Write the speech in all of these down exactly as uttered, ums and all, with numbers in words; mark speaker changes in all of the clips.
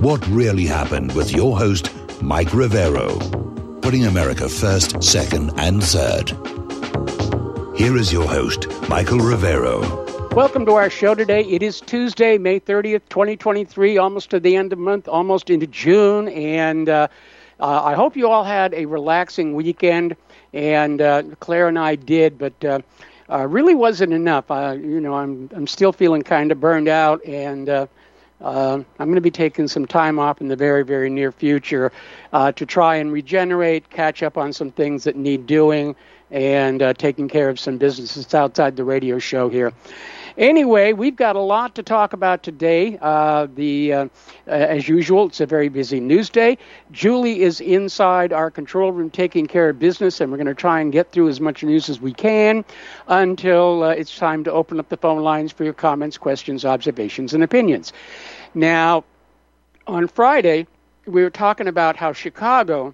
Speaker 1: What Really Happened with your host, Mike Rivero. Putting America first, second, and third. Here is your host, Michael Rivero.
Speaker 2: Welcome to our show today. It is Tuesday, May thirtieth, twenty twenty-three, almost to the end of the month, almost into June. And uh, uh, I hope you all had a relaxing weekend. And uh, Claire and I did, but uh, uh, really wasn't enough. Uh, you know, I'm I'm still feeling kind of burned out, and uh, uh, I'm going to be taking some time off in the very, very near future uh, to try and regenerate, catch up on some things that need doing, and uh, taking care of some businesses outside the radio show here. Anyway, we've got a lot to talk about today. Uh, the uh, as usual, it's a very busy news day. Julie is inside our control room taking care of business, and we're going to try and get through as much news as we can until uh, it's time to open up the phone lines for your comments, questions, observations, and opinions. Now, on Friday, we were talking about how Chicago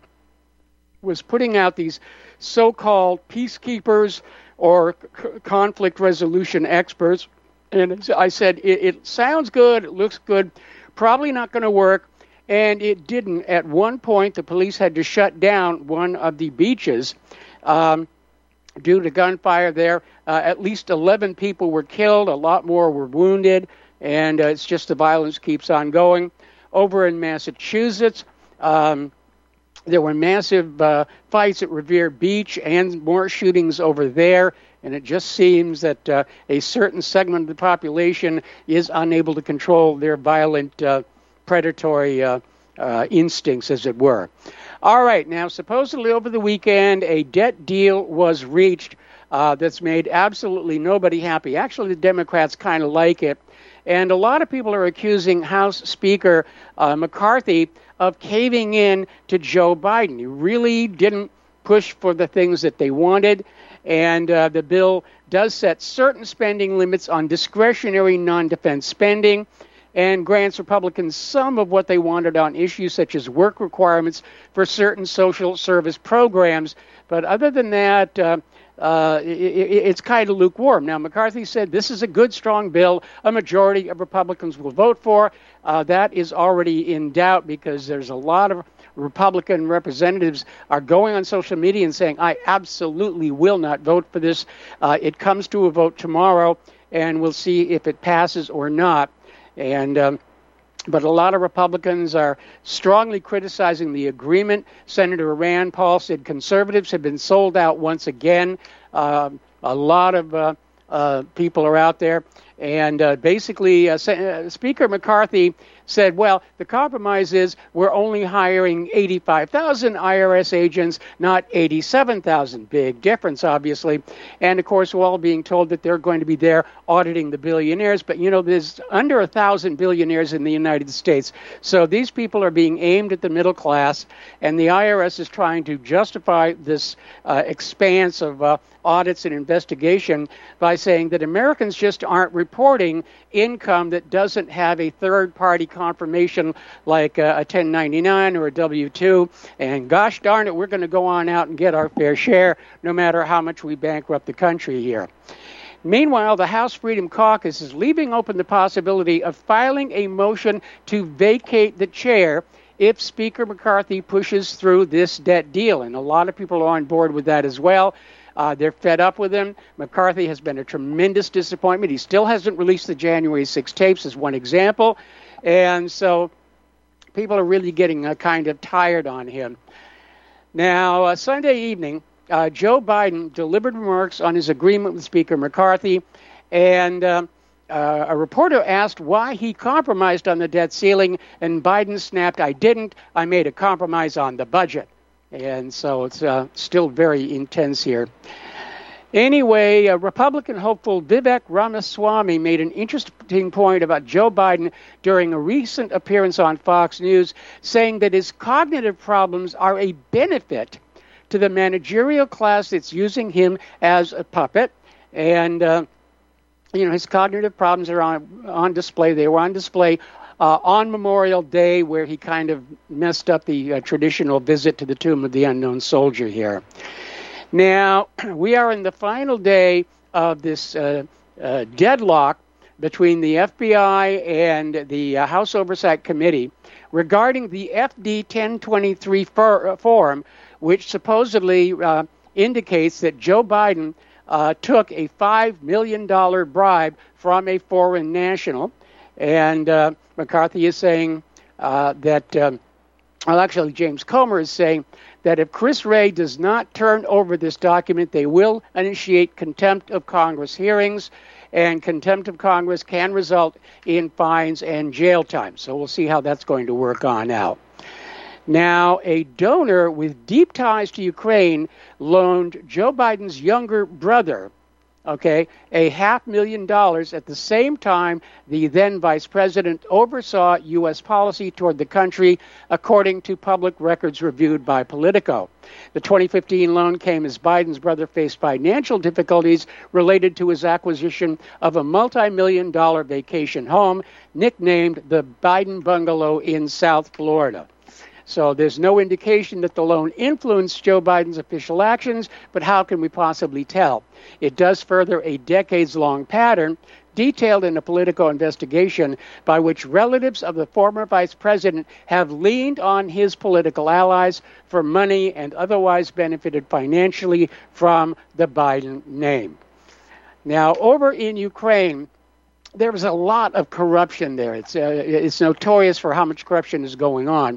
Speaker 2: was putting out these so-called peacekeepers or c- conflict resolution experts. And I said, it, it sounds good, it looks good, probably not going to work. And it didn't. At one point, the police had to shut down one of the beaches um, due to gunfire there. Uh, at least eleven people were killed, a lot more were wounded, and uh, it's just the violence keeps on going. Over in Massachusetts, um, there were massive uh, fights at Revere Beach and more shootings over there, and it just seems that uh, a certain segment of the population is unable to control their violent, uh, predatory uh, uh, instincts, as it were. All right, now, supposedly over the weekend, a debt deal was reached uh, that's made absolutely nobody happy. Actually, the Democrats kind of like it, and a lot of people are accusing House Speaker uh, McCarthy of caving in to Joe Biden. He really didn't push for the things that they wanted, and uh, the bill does set certain spending limits on discretionary non-defense spending and grants Republicans some of what they wanted on issues such as work requirements for certain social service programs. But other than that, uh, Uh, it, it, it's kind of lukewarm. Now, McCarthy said this is a good, strong bill a majority of Republicans will vote for. Uh, that is already in doubt because there's a lot of Republican representatives are going on social media and saying, I absolutely will not vote for this. Uh, it comes to a vote tomorrow, and we'll see if it passes or not. And um, But a lot of Republicans are strongly criticizing the agreement. Senator Rand Paul said conservatives have been sold out once again. Uh, a lot of uh, uh, people are out there. And uh, basically, uh, uh, Speaker McCarthy said, well, the compromise is we're only hiring eighty-five thousand I R S agents, not eighty-seven thousand. Big difference, obviously. And, of course, we're all being told that they're going to be there auditing the billionaires. But, you know, there's under a thousand billionaires in the United States. So these people are being aimed at the middle class, and the I R S is trying to justify this uh, expanse of uh, audits and investigation by saying that Americans just aren't reporting income that doesn't have a third-party confirmation like uh, a ten ninety-nine or a W two. And gosh darn it, we're going to go on out and get our fair share no matter how much we bankrupt the country here. Meanwhile, the House Freedom Caucus is leaving open the possibility of filing a motion to vacate the chair if Speaker McCarthy pushes through this debt deal. And a lot of people are on board with that as well. Uh, they're fed up with him. McCarthy has been a tremendous disappointment. He still hasn't released the January sixth tapes as one example. And so people are really getting uh, kind of tired on him. Now, uh, Sunday evening, uh, Joe Biden delivered remarks on his agreement with Speaker McCarthy. And uh, uh, a reporter asked why he compromised on the debt ceiling. And Biden snapped, I didn't. I made a compromise on the budget. And so it's uh, still very intense here. Anyway, uh, Republican hopeful Vivek Ramaswamy made an interesting point about Joe Biden during a recent appearance on Fox News, saying that his cognitive problems are a benefit to the managerial class that's using him as a puppet. And, uh, you know, his cognitive problems are on, on display. They were on display Uh, on Memorial Day, where he kind of messed up the uh, traditional visit to the tomb of the unknown soldier here. Now, we are in the final day of this uh, uh, deadlock between the F B I and the uh, House Oversight Committee, regarding the F D ten twenty-three for, uh, form, which supposedly uh, indicates that Joe Biden uh, took a five million dollars bribe from a foreign national. And uh, McCarthy is saying uh, that, um, well, actually, James Comer is saying that if Chris Wray does not turn over this document, they will initiate contempt of Congress hearings, and contempt of Congress can result in fines and jail time. So we'll see how that's going to work on out. Now, a donor with deep ties to Ukraine loaned Joe Biden's younger brother, okay, a half million dollars at the same time the then vice president oversaw U S policy toward the country, according to public records reviewed by Politico. The twenty fifteen loan came as Biden's brother faced financial difficulties related to his acquisition of a multi-million dollar vacation home nicknamed the Biden Bungalow in South Florida. So there's no indication that the loan influenced Joe Biden's official actions, but how can we possibly tell? It does further a decades-long pattern detailed in a Politico investigation by which relatives of the former vice president have leaned on his political allies for money and otherwise benefited financially from the Biden name. Now, over in Ukraine, there was a lot of corruption there. It's, uh, it's notorious for how much corruption is going on.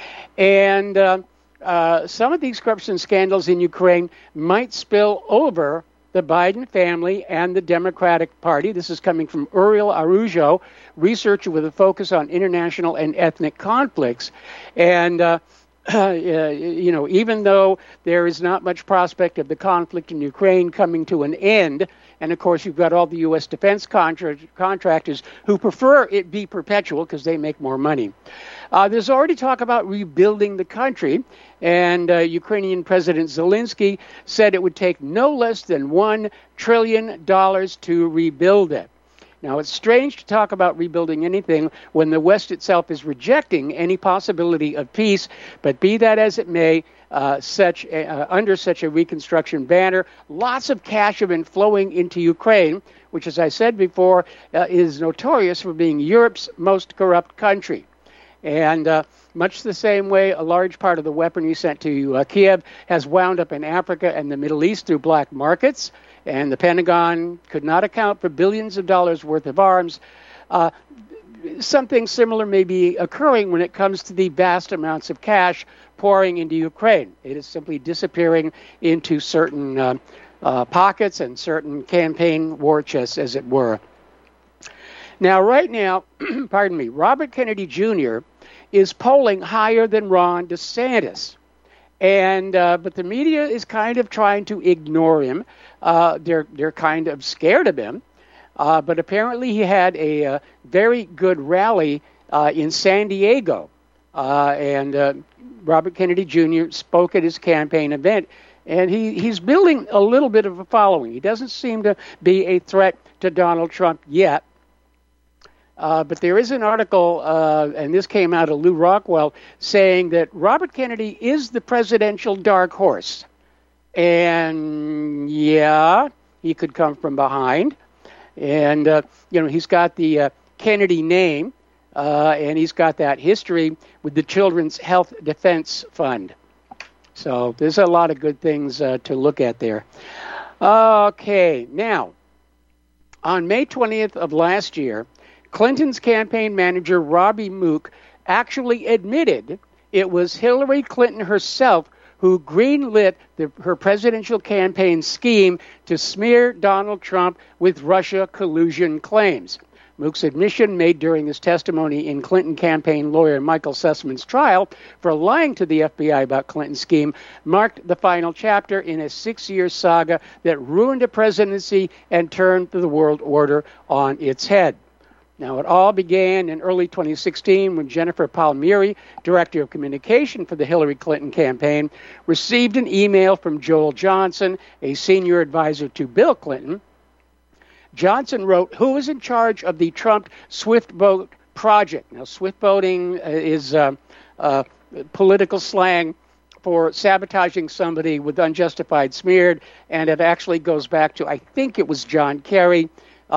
Speaker 2: And uh, uh, some of these corruption scandals in Ukraine might spill over the Biden family and the Democratic Party. This is coming from Uriel Arujo, researcher with a focus on international and ethnic conflicts. And, uh, uh, you know, even though there is not much prospect of the conflict in Ukraine coming to an end, and of course you've got all the U S defense contra- contractors who prefer it be perpetual because they make more money. Uh, there's already talk about rebuilding the country, and uh, Ukrainian President Zelensky said it would take no less than one trillion dollars to rebuild it. Now, it's strange to talk about rebuilding anything when the West itself is rejecting any possibility of peace, but be that as it may, uh, such a, uh, under such a reconstruction banner, lots of cash have been flowing into Ukraine, which, as I said before, uh, is notorious for being Europe's most corrupt country. And uh, much the same way, a large part of the weaponry sent to uh, Kiev has wound up in Africa and the Middle East through black markets, and the Pentagon could not account for billions of dollars worth of arms. Uh, something similar may be occurring when it comes to the vast amounts of cash pouring into Ukraine. It is simply disappearing into certain uh, uh, pockets and certain campaign war chests, as it were. Now, right now, pardon me, Robert Kennedy Junior is polling higher than Ron DeSantis. And uh, but the media is kind of trying to ignore him. Uh, they're they're kind of scared of him. Uh, but apparently he had a uh, very good rally uh, in San Diego. Uh, and uh, Robert Kennedy Junior spoke at his campaign event. And he, he's building a little bit of a following. He doesn't seem to be a threat to Donald Trump yet. Uh, but there is an article, uh, and this came out of Lou Rockwell, saying that Robert Kennedy is the presidential dark horse. And, yeah, he could come from behind. And, uh, you know, he's got the uh, Kennedy name, uh, and he's got that history with the Children's Health Defense Fund. So there's a lot of good things uh, to look at there. Okay, now, on May twentieth of last year, Clinton's campaign manager, Robbie Mook, actually admitted it was Hillary Clinton herself who greenlit the, her presidential campaign scheme to smear Donald Trump with Russia collusion claims. Mook's admission, made during his testimony in Clinton campaign lawyer Michael Sussman's trial for lying to the F B I about Clinton's scheme, marked the final chapter in a six-year saga that ruined a presidency and turned the world order on its head. Now, it all began in early twenty sixteen when Jennifer Palmieri, director of communication for the Hillary Clinton campaign, received an email from Joel Johnson, a senior advisor to Bill Clinton. Johnson wrote, "Who is in charge of the Trump Swift Boat project?" Now, swift boating is uh, uh, political slang for sabotaging somebody with unjustified smeared, and it actually goes back to, I think it was John Kerry. Uh,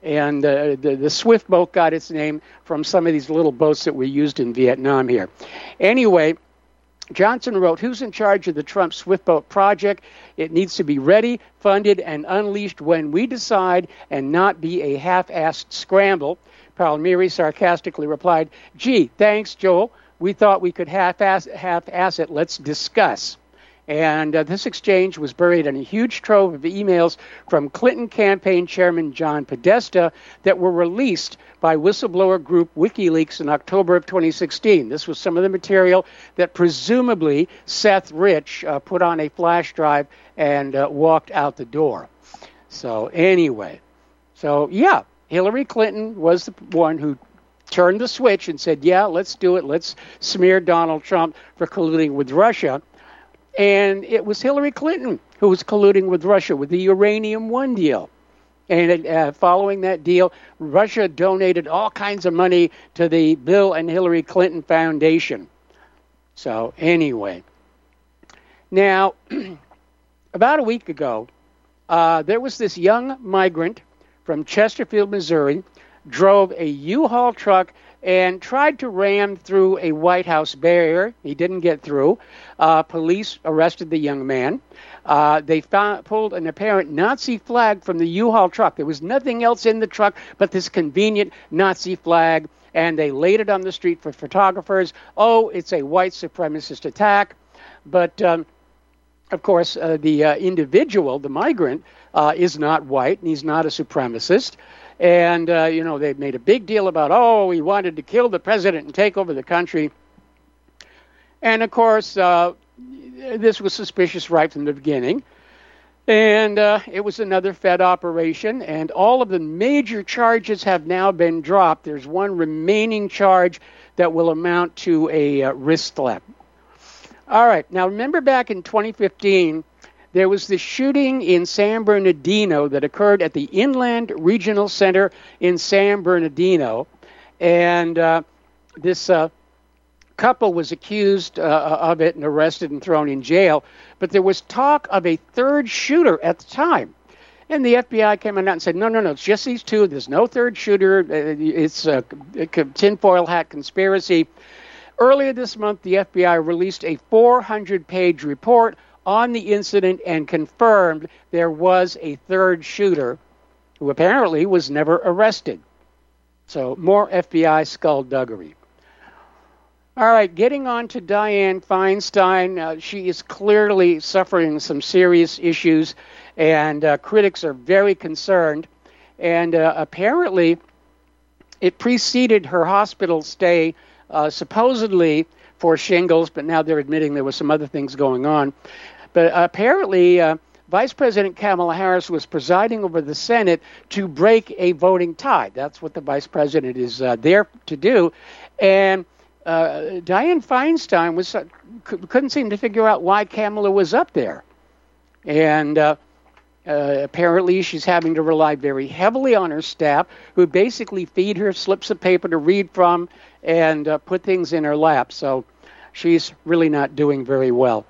Speaker 2: And uh, the, the Swift boat got its name from some of these little boats that were used in Vietnam here. Anyway, Johnson wrote, who's in charge of the Trump Swift boat project? It needs to be ready, funded, and unleashed when we decide and not be a half-assed scramble. Palmieri sarcastically replied, gee, thanks, Joel. We thought we could half-ass, half-ass it. Let's discuss. And uh, this exchange was buried in a huge trove of emails from Clinton campaign chairman John Podesta that were released by whistleblower group WikiLeaks in October of twenty sixteen. This was some of the material that presumably Seth Rich uh, put on a flash drive and uh, walked out the door. So anyway, so yeah, Hillary Clinton was the one who turned the switch and said, yeah, let's do it. Let's smear Donald Trump for colluding with Russia. And it was Hillary Clinton who was colluding with Russia with the Uranium One deal. And uh, following that deal, Russia donated all kinds of money to the Bill and Hillary Clinton Foundation. So anyway, now, about a week ago, uh, there was this young migrant from Chesterfield, Missouri, drove a U-Haul truck and tried to ram through a White House barrier. He didn't get through. Uh, police arrested the young man. Uh, they found, pulled an apparent Nazi flag from the U-Haul truck. There was nothing else in the truck but this convenient Nazi flag, and they laid it on the street for photographers. Oh, it's a white supremacist attack. But, um, of course, uh, the uh, individual, the migrant, uh, is not white, and he's not a supremacist. And, uh, you know, they made a big deal about, oh, he wanted to kill the president and take over the country. And, of course, uh, this was suspicious right from the beginning. And uh, it was another Fed operation, and all of the major charges have now been dropped. There's one remaining charge that will amount to a uh, wrist slap. All right. Now, remember back in twenty fifteen, there was the shooting in San Bernardino that occurred at the Inland Regional Center in San Bernardino. And uh, this uh, couple was accused uh, of it and arrested and thrown in jail. But there was talk of a third shooter at the time. And the F B I came out and said, no, no, no, it's just these two. There's no third shooter. It's a tinfoil hat conspiracy. Earlier this month, the F B I released a four hundred page report on the incident and confirmed there was a third shooter who apparently was never arrested. So more F B I skullduggery. All right, getting on to Dianne Feinstein. Uh, she is clearly suffering some serious issues, and uh, critics are very concerned. And uh, apparently, it preceded her hospital stay, uh, supposedly for shingles, but now they're admitting there were some other things going on. But apparently, uh, Vice President Kamala Harris was presiding over the Senate to break a voting tie. That's what the Vice President is uh, there to do. And uh, Dianne Feinstein was uh, c- couldn't seem to figure out why Kamala was up there. And uh, uh, apparently, she's having to rely very heavily on her staff, who basically feed her slips of paper to read from and uh, put things in her lap. So she's really not doing very well.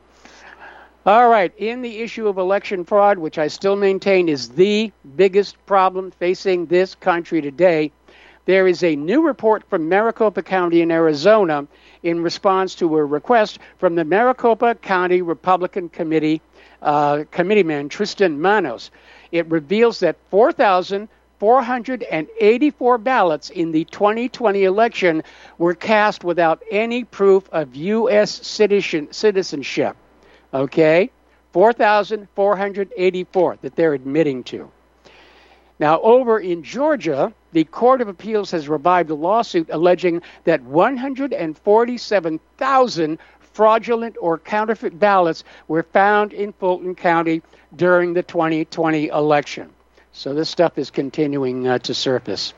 Speaker 2: All right, in the issue of election fraud, which I still maintain is the biggest problem facing this country today, there is a new report from Maricopa County in Arizona in response to a request from the Maricopa County Republican Committee uh, committeeman Tristan Manos. It reveals that four thousand four hundred eighty-four ballots in the twenty twenty election were cast without any proof of U S citizen, citizenship. Okay, four thousand four hundred eighty-four that they're admitting to. Now, over in Georgia, the Court of Appeals has revived a lawsuit alleging that one hundred forty-seven thousand fraudulent or counterfeit ballots were found in Fulton County during the twenty twenty election. So this stuff is continuing uh, to surface.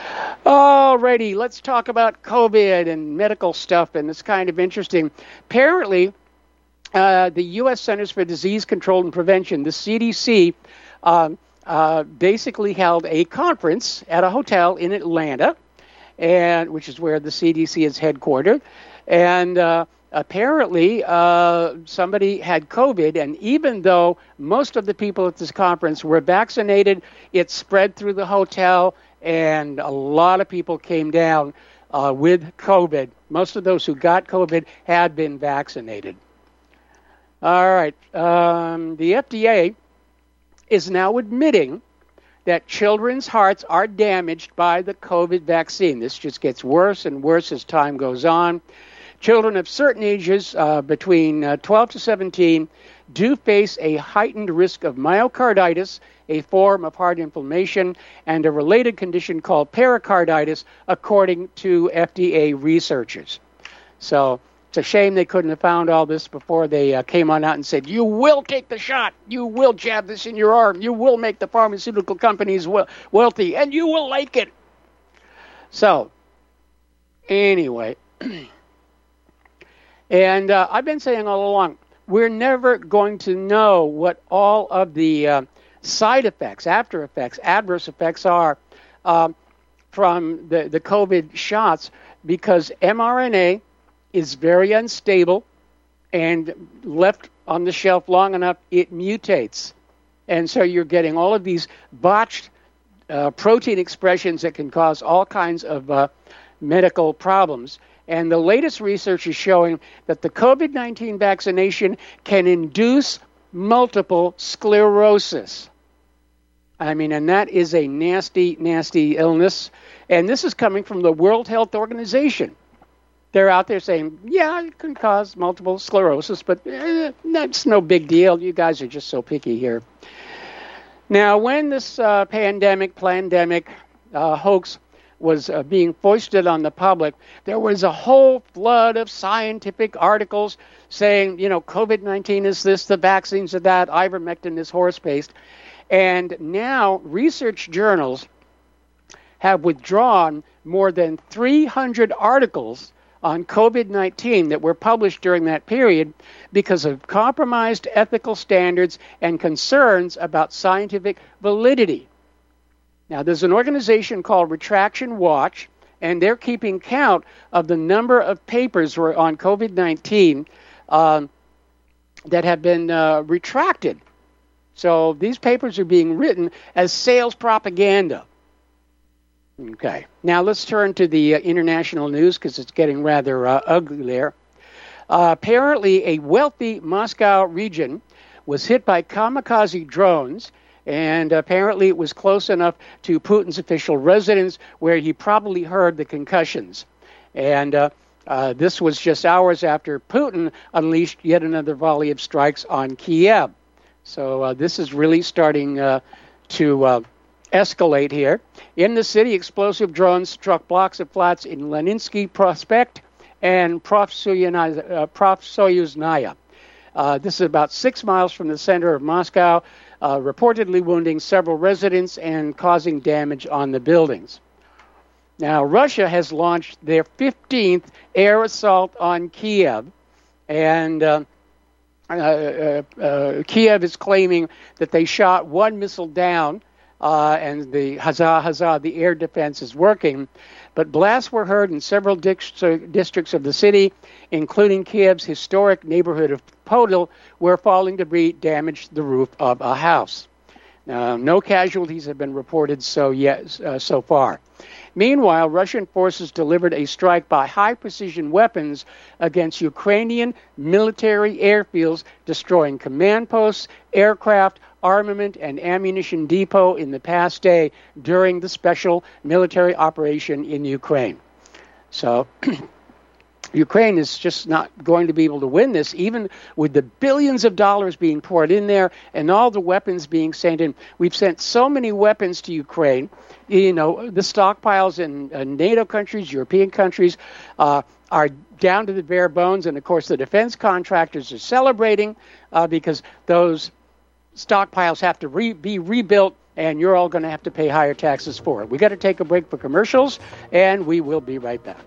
Speaker 2: Alrighty, let's talk about COVID and medical stuff, and it's kind of interesting. Apparently, Uh, the U S Centers for Disease Control and Prevention, the C D C, um, uh, basically held a conference at a hotel in Atlanta, and which is where the C D C is headquartered. And uh, apparently uh, somebody had COVID, and even though most of the people at this conference were vaccinated, it spread through the hotel, and a lot of people came down uh, with COVID. Most of those who got COVID had been vaccinated. All right. Um, the F D A is now admitting that children's hearts are damaged by the COVID vaccine. This just gets worse and worse as time goes on. Children of certain ages, uh, between uh, twelve to seventeen, do face a heightened risk of myocarditis, a form of heart inflammation, and a related condition called pericarditis, according to F D A researchers. So it's a shame they couldn't have found all this before they uh, came on out and said, you will take the shot, you will jab this in your arm, you will make the pharmaceutical companies we- wealthy, and you will like it. So, anyway, and uh, I've been saying all along, we're never going to know what all of the uh, side effects, after effects, adverse effects are um, from the, the COVID shots, because mRNA is very unstable, and left on the shelf long enough, it mutates. And so you're getting all of these botched uh, protein expressions that can cause all kinds of uh, medical problems. And the latest research is showing that the COVID nineteen vaccination can induce multiple sclerosis. I mean, and that is a nasty, nasty illness. And this is coming from the World Health Organization. They're out there saying, yeah, it can cause multiple sclerosis, but eh, that's no big deal. You guys are just so picky here. Now, when this uh, pandemic, plandemic uh, hoax was uh, being foisted on the public, there was a whole flood of scientific articles saying, you know, COVID nineteen is this, the vaccines are that, ivermectin is horse paste. And now research journals have withdrawn more than three hundred articles on COVID nineteen that were published during that period because of compromised ethical standards and concerns about scientific validity. Now, there's an organization called Retraction Watch, and they're keeping count of the number of papers on COVID nineteen um, that have been uh, retracted. So these papers are being written as sales propaganda. Okay. Now let's turn to the uh, international news because it's getting rather uh, ugly there. Uh, apparently, a wealthy Moscow region was hit by kamikaze drones, and apparently it was close enough to Putin's official residence where he probably heard the concussions. And uh, uh, this was just hours after Putin unleashed yet another volley of strikes on Kiev. So uh, this is really starting uh, to Uh, escalate here. In the city, explosive drones struck blocks of flats in Leninsky Prospect and Profsoyuznaya. Uh, this is about six miles from the center of Moscow, uh, reportedly wounding several residents and causing damage on the buildings. Now, Russia has launched their fifteenth air assault on Kiev, and uh, uh, uh, uh, Kiev is claiming that they shot one missile down. Uh, and the huzzah, huzzah, the air defense is working. But blasts were heard in several districts of the city, including Kiev's historic neighborhood of Podil, where falling debris damaged the roof of a house. Uh, no casualties have been reported so yet uh, so far. Meanwhile, Russian forces delivered a strike by high-precision weapons against Ukrainian military airfields, destroying command posts, aircraft, armament, and ammunition depot in the past day during the special military operation in Ukraine. So Ukraine is just not going to be able to win this, even with the billions of dollars being poured in there and all the weapons being sent in. We've sent so many weapons to Ukraine. You know, the stockpiles in uh, NATO countries, European countries, uh, are down to the bare bones. And, of course, the defense contractors are celebrating uh, because those stockpiles have to re- be rebuilt, and you're all going to have to pay higher taxes for it. We got to take a break for commercials, and we will be right back.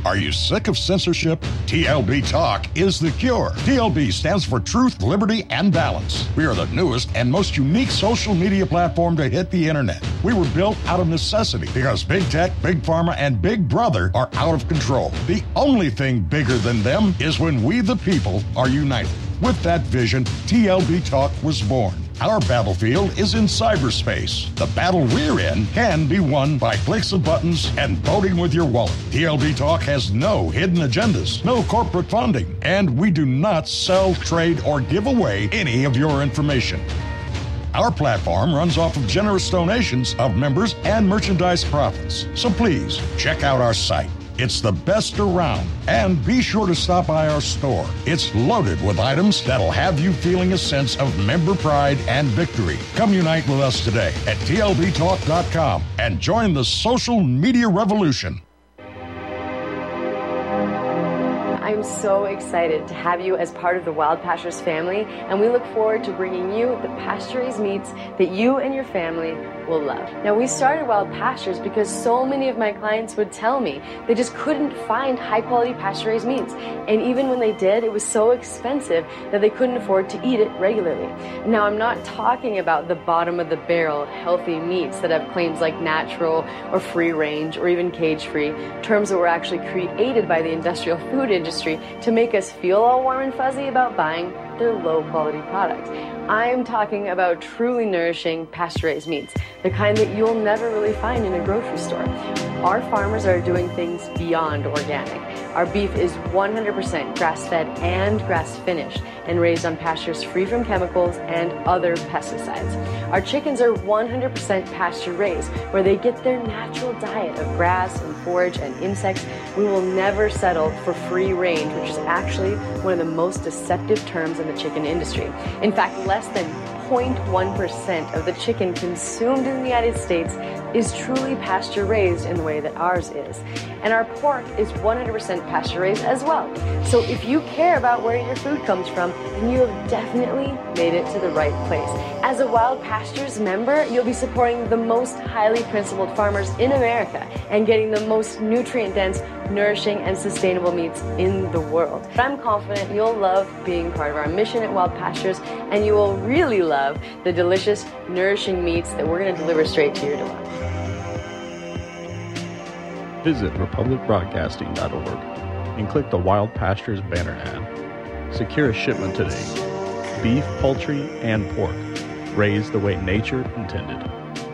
Speaker 3: Are you sick of censorship? T L B Talk is the cure. T L B stands for Truth, Liberty, and Balance. We are the newest and most unique social media platform to hit the internet. We were built out of necessity because big tech, big pharma, and big brother are out of control. The only thing bigger than them is when we, the people, are united. With that vision, T L B Talk was born. Our battlefield is in cyberspace. The battle we're in can be won by clicks of buttons and voting with your wallet. T L B Talk has no hidden agendas, no corporate funding, and we do not sell, trade, or give away any of your information. Our platform runs off of generous donations of members and merchandise profits. So please, check out our site. It's the best around. And be sure to stop by our store. It's loaded with items that'll have you feeling a sense of member pride and victory. Come unite with us today at T L B talk dot com and join the social media revolution.
Speaker 4: I'm so excited to have you as part of the Wild Pastures family, and we look forward to bringing you the pasture-raised meats that you and your family will love. Now, we started Wild Pastures because so many of my clients would tell me they just couldn't find high-quality pasture-raised meats, and even when they did, it was so expensive that they couldn't afford to eat it regularly. Now, I'm not talking about the bottom-of-the-barrel healthy meats that have claims like natural or free-range or even cage-free, terms that were actually created by the industrial food industry to make us feel all warm and fuzzy about buying their low-quality products. I'm talking about truly nourishing pasture-raised meats, the kind that you'll never really find in a grocery store. Our farmers are doing things beyond organic. Our beef is one hundred percent grass-fed and grass-finished and raised on pastures free from chemicals and other pesticides. Our chickens are one hundred percent pasture-raised, where they get their natural diet of grass and forage and insects. We will never settle for free range, which is actually one of the most deceptive terms in the chicken industry. In fact, less than zero point one percent of the chicken consumed in the United States is truly pasture-raised in the way that ours is. And our pork is one hundred percent pasture-raised as well. So if you care about where your food comes from, then you have definitely made it to the right place. As a Wild Pastures member, you'll be supporting the most highly principled farmers in America and getting the most nutrient-dense, nourishing, and sustainable meats in the world. I'm confident you'll love being part of our mission at Wild Pastures, and you will really love the delicious, nourishing meats that we're going to deliver straight to your door.
Speaker 5: Visit republic broadcasting dot org and click the Wild Pastures banner ad. Secure a shipment today. Beef, poultry, and pork, raised the way nature intended.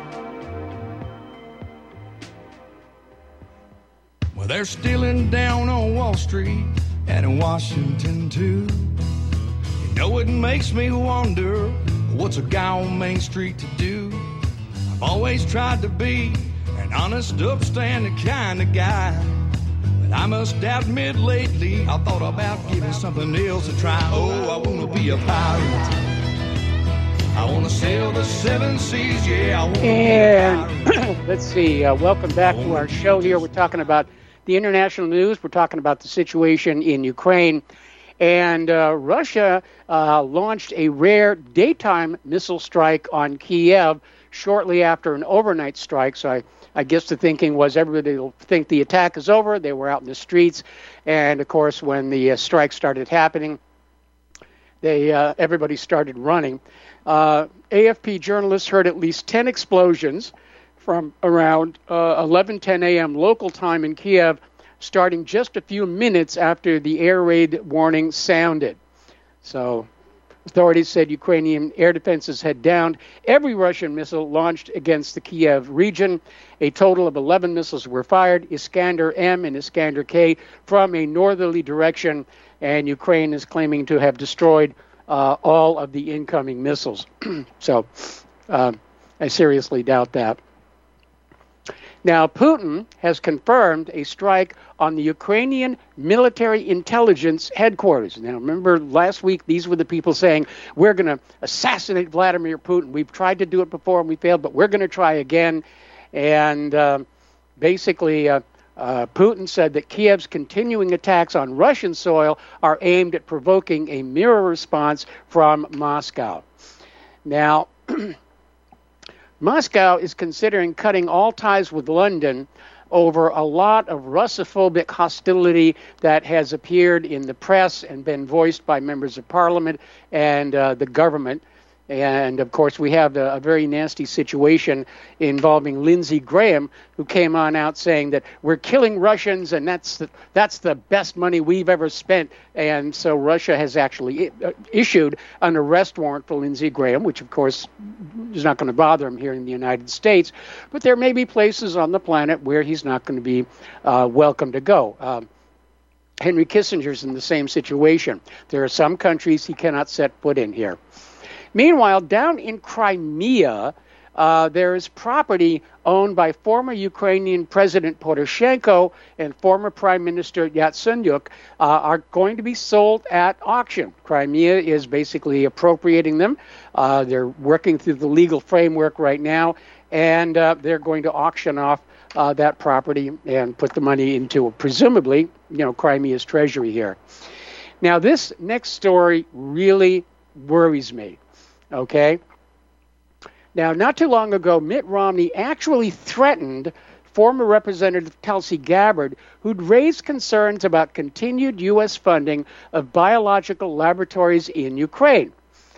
Speaker 6: Well, they're stealing down on Wall Street and in Washington too. You know it makes me wonder, what's a guy on Main Street to do? I've always tried to be an honest, upstanding kind of guy, but I must admit lately I thought about giving something else a try. Oh, I want to be a pirate. I want to sail the seven seas, yeah, I want to be a pirate.
Speaker 2: And let's see, uh, welcome back to our show here. We're talking about the international news. We're talking about the situation in Ukraine. And uh, Russia uh, launched a rare daytime missile strike on Kiev shortly after an overnight strike. So I, I guess the thinking was everybody will think the attack is over. They were out in the streets. And, of course, when the uh, strike started happening, they uh, everybody started running. Uh, A F P journalists heard at least ten explosions from around uh, eleven ten a.m. local time in Kiev, starting just a few minutes after the air raid warning sounded. So authorities said Ukrainian air defenses had downed every Russian missile launched against the Kiev region. A total of eleven missiles were fired, Iskander M and Iskander K, from a northerly direction, and Ukraine is claiming to have destroyed uh, all of the incoming missiles. so uh, I seriously doubt that. Now, Putin has confirmed a strike on the Ukrainian military intelligence headquarters. Now, remember last week, these were the people saying, we're going to assassinate Vladimir Putin. We've tried to do it before and we failed, but we're going to try again. And uh, basically, uh, uh, Putin said that Kiev's continuing attacks on Russian soil are aimed at provoking a mirror response from Moscow. Now, Moscow is considering cutting all ties with London over a lot of Russophobic hostility that has appeared in the press and been voiced by members of parliament and uh, the government. And, of course, we have a, a very nasty situation involving Lindsey Graham, who came on out saying that we're killing Russians and that's the, that's the best money we've ever spent. And so Russia has actually I- issued an arrest warrant for Lindsey Graham, which, of course, is not going to bother him here in the United States. But there may be places on the planet where he's not going to be uh, welcome to go. Um, Henry Kissinger's in the same situation. There are some countries he cannot set foot in here. Meanwhile, down in Crimea, uh, there is property owned by former Ukrainian President Poroshenko and former Prime Minister Yatsenyuk uh, are going to be sold at auction. Crimea is basically appropriating them. Uh, they're working through the legal framework right now, and uh, they're going to auction off uh, that property and put the money into, presumably, you know, Crimea's treasury here. Now, this next story really worries me. Okay. Now, not too long ago, Mitt Romney actually threatened former Representative Tulsi Gabbard, who'd raised concerns about continued U S funding of biological laboratories in Ukraine.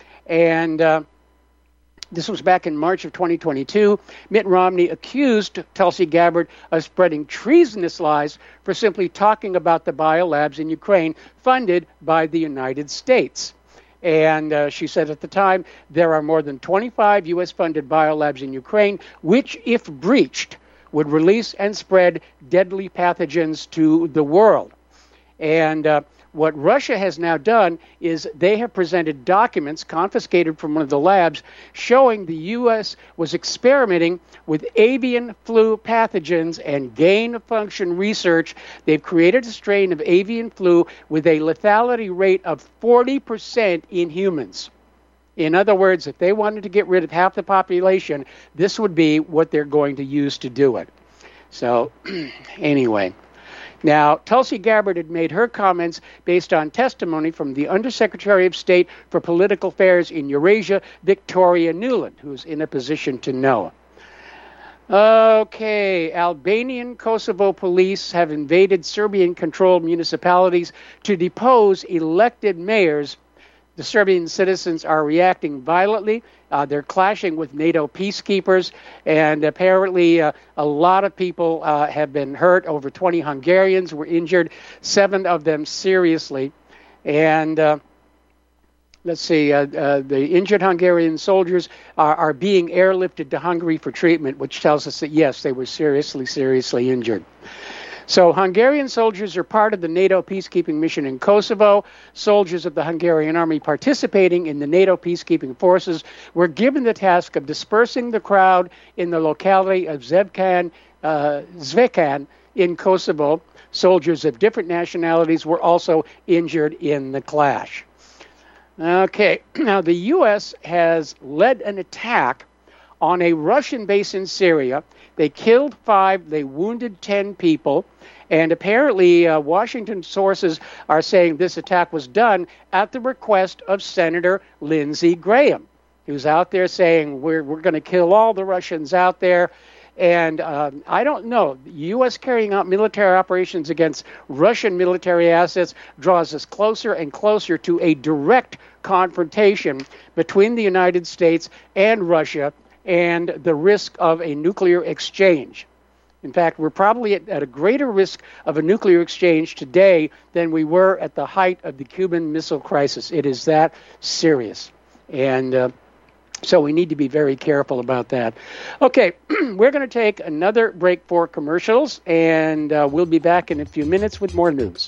Speaker 2: And uh, this was back in March of twenty twenty-two. Mitt Romney accused Tulsi Gabbard of spreading treasonous lies for simply talking about the biolabs in Ukraine funded by the United States. And uh, she said at the time, there are more than twenty-five U S-funded biolabs in Ukraine, which, if breached, would release and spread deadly pathogens to the world. And uh, what Russia has now done is they have presented documents confiscated from one of the labs showing the U S was experimenting with avian flu pathogens and gain-of-function research. They've created a strain of avian flu with a lethality rate of forty percent in humans. In other words, if they wanted to get rid of half the population, this would be what they're going to use to do it. So, anyway. Now, Tulsi Gabbard had made her comments based on testimony from the Undersecretary of State for Political Affairs in Eurasia, Victoria Nuland, who's in a position to know. Okay, Albanian Kosovo police have invaded Serbian-controlled municipalities to depose elected mayors. The Serbian citizens are reacting violently. Uh, they're clashing with NATO peacekeepers, and apparently uh, a lot of people uh, have been hurt. Over twenty Hungarians were injured, seven of them seriously. And uh, let's see, uh, uh, the injured Hungarian soldiers are, are being airlifted to Hungary for treatment, which tells us that, yes, they were seriously, seriously injured. So Hungarian soldiers are part of the NATO peacekeeping mission in Kosovo. Soldiers of the Hungarian army participating in the NATO peacekeeping forces were given the task of dispersing the crowd in the locality of Zvekan, uh, Zvekan in Kosovo. Soldiers of different nationalities were also injured in the clash. Okay, now the U S has led an attack on a Russian base in Syria. They killed five, they wounded ten people, and apparently uh, Washington sources are saying this attack was done at the request of Senator Lindsey Graham, who's out there saying we're we're going to kill all the Russians out there. And um, I don't know, the U S carrying out military operations against Russian military assets draws us closer and closer to a direct confrontation between the United States and Russia, and the risk of a nuclear exchange. In fact, we're probably at, at a greater risk of a nuclear exchange today than we were at the height of the Cuban Missile Crisis. It is that serious. And uh, so we need to be very careful about that. Okay, we're going to take another break for commercials, and uh, we'll be back in a few minutes with more news.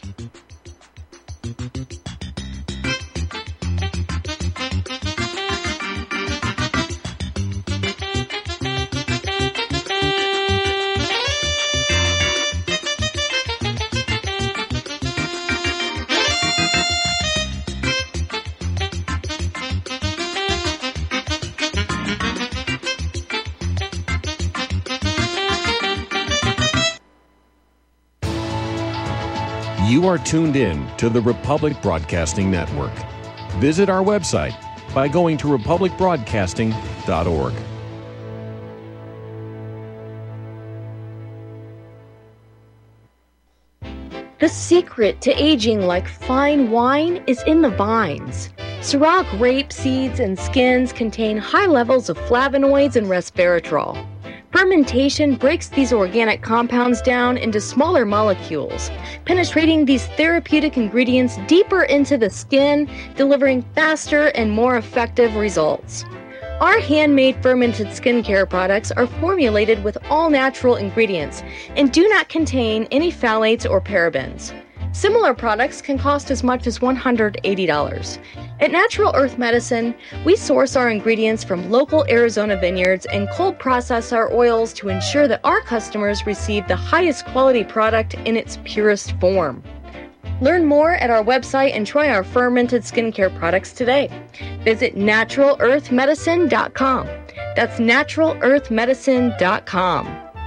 Speaker 7: You are tuned in to the Republic Broadcasting Network. Visit our website by going to republic broadcasting dot org.
Speaker 8: The secret to aging like fine wine is in the vines. Syrah grape seeds and skins contain high levels of flavonoids and resveratrol. Fermentation breaks these organic compounds down into smaller molecules, penetrating these therapeutic ingredients deeper into the skin, delivering faster and more effective results. Our handmade fermented skincare products are formulated with all-natural ingredients and do not contain any phthalates or parabens. Similar products can cost as much as one hundred eighty dollars. At Natural Earth Medicine, we source our ingredients from local Arizona vineyards and cold process our oils to ensure that our customers receive the highest quality product in its purest form. Learn more at our website and try our fermented skincare products today. Visit natural earth medicine dot com. That's natural earth medicine dot com.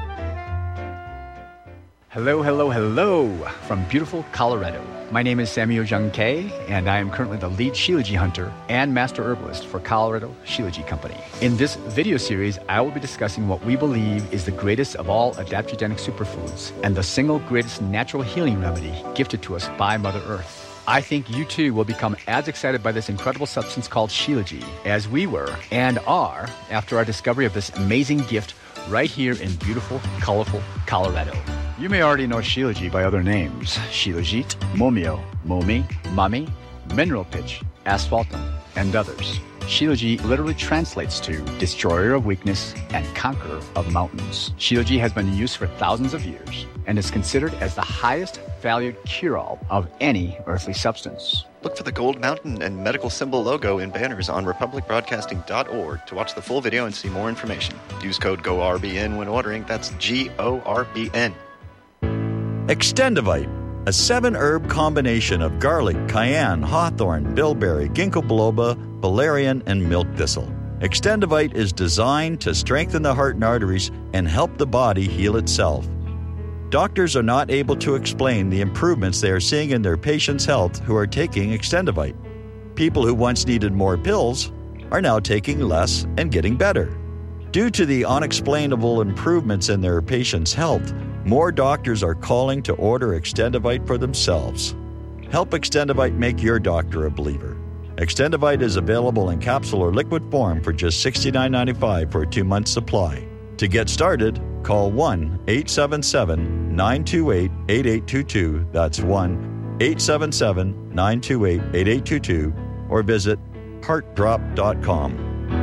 Speaker 9: Hello, hello, hello from beautiful Colorado. My name is Samuel Jung Kay, and I am currently the lead Shilajit hunter and master herbalist for Colorado Shilajit Company. In this video series, I will be discussing what we believe is the greatest of all adaptogenic superfoods and the single greatest natural healing remedy gifted to us by Mother Earth. I think you too will become as excited by this incredible substance called Shilajit as we were and are after our discovery of this amazing gift right here in beautiful, colorful Colorado. You may already know Shilajit by other names: Shilajit, Momio, Momi, Mami, Mineral Pitch, Asphaltum, and others. Shilajit literally translates to destroyer of weakness and conqueror of mountains. Shilajit has been in use for thousands of years and is considered as the highest valued cure-all of any earthly substance.
Speaker 10: Look for the gold mountain and medical symbol logo in banners on republic broadcasting dot org to watch the full video and see more information. Use code G O R B N when ordering. That's G O R B N.
Speaker 11: Extendivite, a seven-herb combination of garlic, cayenne, hawthorn, bilberry, ginkgo biloba, valerian, and milk thistle. Extendivite is designed to strengthen the heart and arteries and help the body heal itself. Doctors are not able to explain the improvements they are seeing in their patients' health who are taking Extendivite. People who once needed more pills are now taking less and getting better. Due to the unexplainable improvements in their patients' health, more doctors are calling to order Extendivite for themselves. Help Extendivite make your doctor a believer. Extendivite is available in capsule or liquid form for just sixty-nine ninety-five for a two-month supply. To get started, call one eight seven seven, nine two eight, eight eight two two. That's one eight seven seven, nine two eight, eight eight two two, or visit heart drop dot com.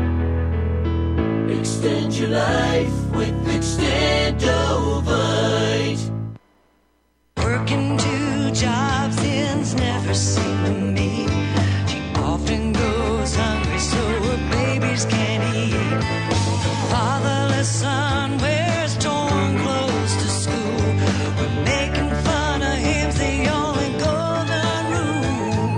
Speaker 12: Extend your life with Extendovite. Working two jobs ends never seem to meet. She often goes hungry so her babies can't eat. Fatherless son wears torn clothes to school. We're making fun of him's the only golden rule.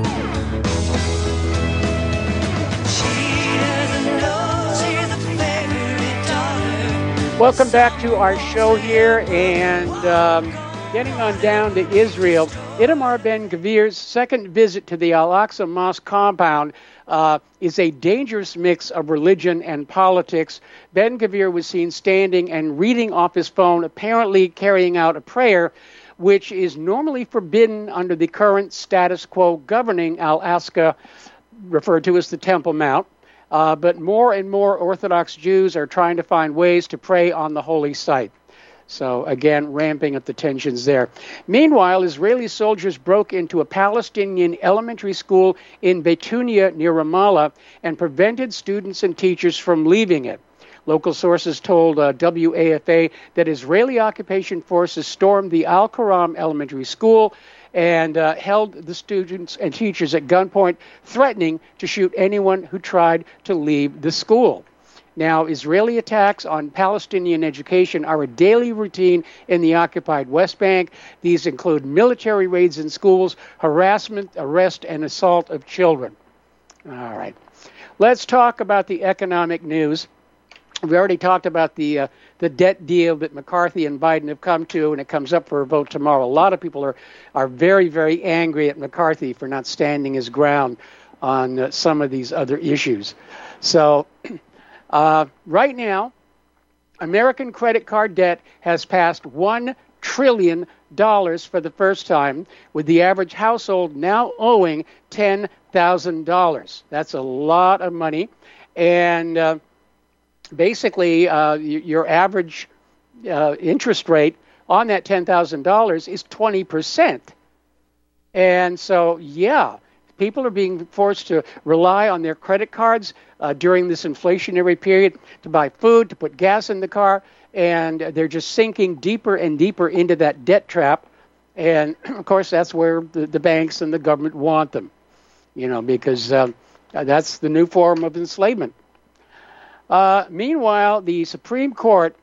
Speaker 12: She doesn't know she's a favorite daughter.
Speaker 2: Welcome back to our show here, and um, getting on down to Israel. Itamar Ben-Gvir's second visit to the Al-Aqsa Mosque compound uh, is a dangerous mix of religion and politics. Ben-Gvir was seen standing and reading off his phone, apparently carrying out a prayer, which is normally forbidden under the current status quo governing Al-Aqsa, referred to as the Temple Mount. Uh, but more and more Orthodox Jews are trying to find ways to pray on the holy site. So, again, ramping up the tensions there. Meanwhile, Israeli soldiers broke into a Palestinian elementary school in Betunia near Ramallah and prevented students and teachers from leaving it. Local sources told uh, W A F A that Israeli occupation forces stormed the Al-Karam elementary school and uh, held the students and teachers at gunpoint, threatening to shoot anyone who tried to leave the school. Now, Israeli attacks on Palestinian education are a daily routine in the occupied West Bank. These include military raids in schools, harassment, arrest, and assault of children. All right. Let's talk about the economic news. We already talked about the uh, the debt deal that McCarthy and Biden have come to, and it comes up for a vote tomorrow. A lot of people are, are very, very angry at McCarthy for not standing his ground on uh, some of these other issues. So uh, right now, American credit card debt has passed one trillion dollars for the first time, with the average household now owing ten thousand dollars. That's a lot of money. And uh, basically, uh, your average uh, interest rate on that ten thousand dollars is twenty percent. And so, yeah, people are being forced to rely on their credit cards uh, during this inflationary period to buy food, to put gas in the car, and they're just sinking deeper and deeper into that debt trap. And, of course, that's where the, the banks and the government want them, you know, because uh, that's the new form of enslavement. Uh, meanwhile, the Supreme Court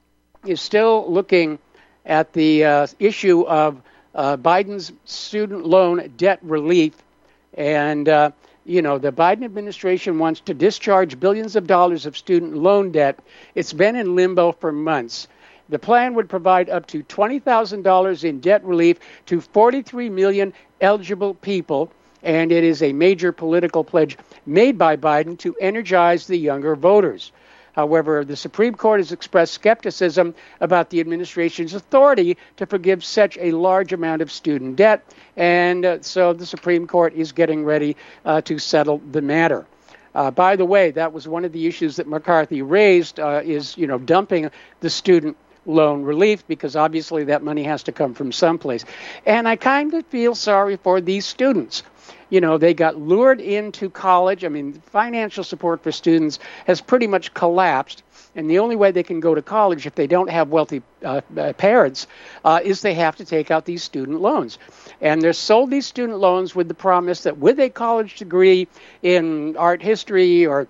Speaker 2: is still looking at the uh, issue of uh, Biden's student loan debt relief. And, uh, you know, the Biden administration wants to discharge billions of dollars of student loan debt. It's been in limbo for months. The plan would provide up to twenty thousand dollars in debt relief to forty-three million eligible people, and it is a major political pledge made by Biden to energize the younger voters. However, the Supreme Court has expressed skepticism about the administration's authority to forgive such a large amount of student debt, and uh, so the Supreme Court is getting ready uh, to settle the matter. Uh, by the way, that was one of the issues that McCarthy raised, uh, is, you know, dumping the student loan relief, because obviously that money has to come from someplace. And I kind of feel sorry for these students. You know, they got lured into college. I mean, financial support for students has pretty much collapsed. And the only way they can go to college if they don't have wealthy uh, uh, parents uh, is they have to take out these student loans. And they're sold these student loans with the promise that with a college degree in art history or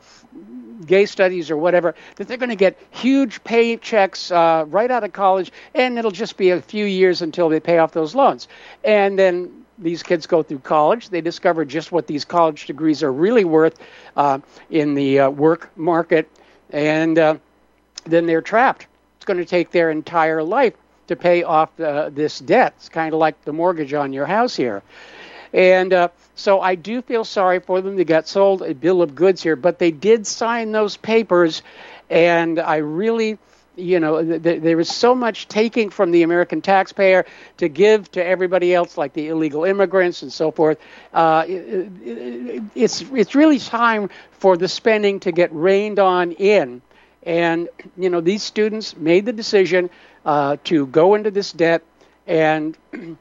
Speaker 2: gay studies or whatever, that they're going to get huge paychecks uh, right out of college, and it'll just be a few years until they pay off those loans. And then these kids go through college. They discover just what these college degrees are really worth uh, in the uh, work market, and uh, then they're trapped. It's going to take their entire life to pay off uh, this debt. It's kind of like the mortgage on your house here. And uh, so I do feel sorry for them. They got sold a bill of goods here, but they did sign those papers, and I really, you know, th- th- there is so much taking from the American taxpayer to give to everybody else, like the illegal immigrants and so forth. Uh, it, it, it's it's really time for the spending to get reined on in. And, you know, these students made the decision uh, to go into this debt, and